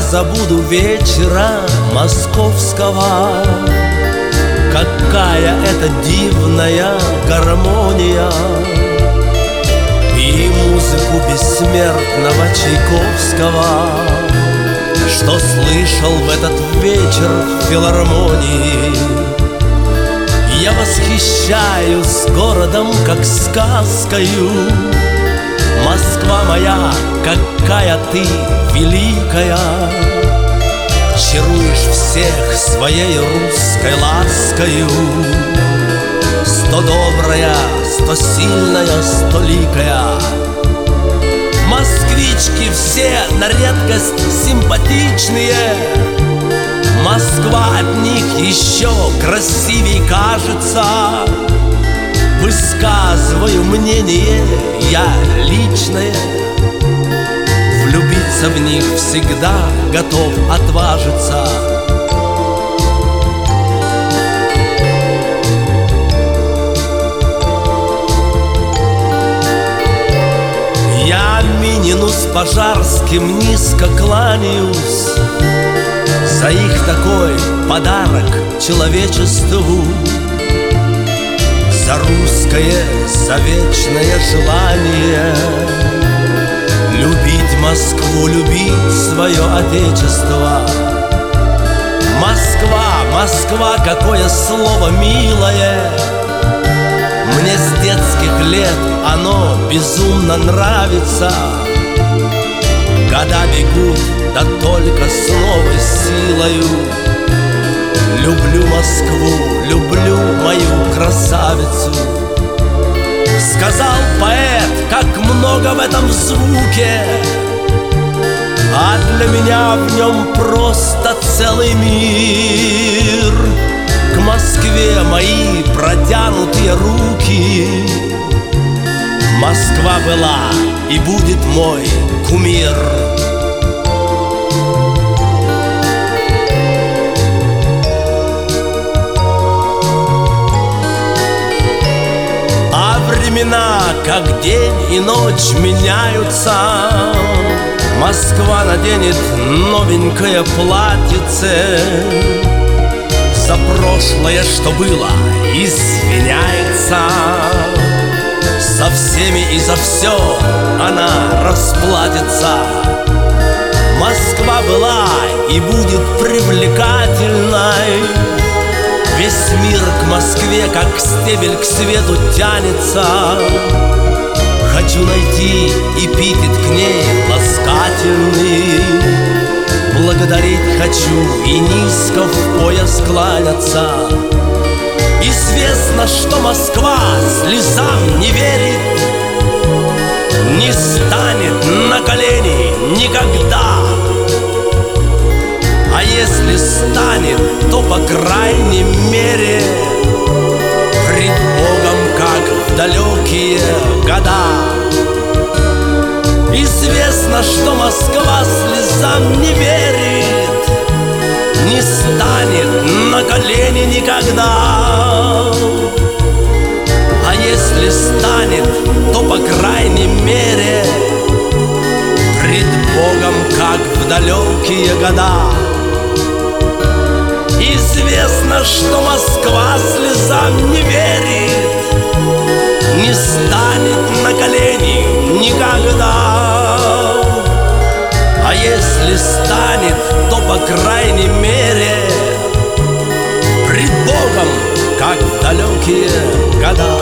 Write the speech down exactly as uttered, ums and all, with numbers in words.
забуду вечера московского. Какая это дивная гармония, и музыку бессмертного Чайковского, что слышал в этот вечер в филармонии. Я восхищаюсь городом, как сказкою. Москва моя, какая ты великая, чаруешь всех своей русской ласкою. Сто добрая, сто сильная, сто ликая. Москвички все на редкость симпатичные. Москва от них еще красивей кажется. Высказываю мнение я личное, влюбиться в них всегда готов отважиться. Я Минину с Пожарским низко кланяюсь за их такой подарок человечеству, за русское, за вечное желание любить Москву, любить свое отечество. Москва, Москва, какое слово милое! Мне с детских лет оно безумно нравится. Года бегут, да только с новой силою. Люблю Москву, люблю мою красавицу. Сказал поэт, как много в этом звуке, а для меня в нем просто целый мир. К Москве мои протянутые руки. Москва была и будет мой кумир. А времена, как день и ночь, меняются. Москва наденет новенькое платьице. За прошлое, что было, извиняется. Со всеми и за все она расплатится. Москва была и будет привлекательной. Весь мир к Москве, как стебель к свету, тянется. Хочу найти эпитет к ней ласкательный. Благодарить хочу и низко в пояс кланяться. Известно, что Москва слезам не верит, не станет на колени никогда. А если станет, то по крайней мере пред Богом, как в далекие года. Известно, что Москва слезам не верит, не станет на колени никогда. А если станет, то по крайней мере пред Богом, как в далекие года. Известно, что Москва слезам не верит, не станет на колени никогда. А если станет, то по крайней мере пред Богом, как в далекие года.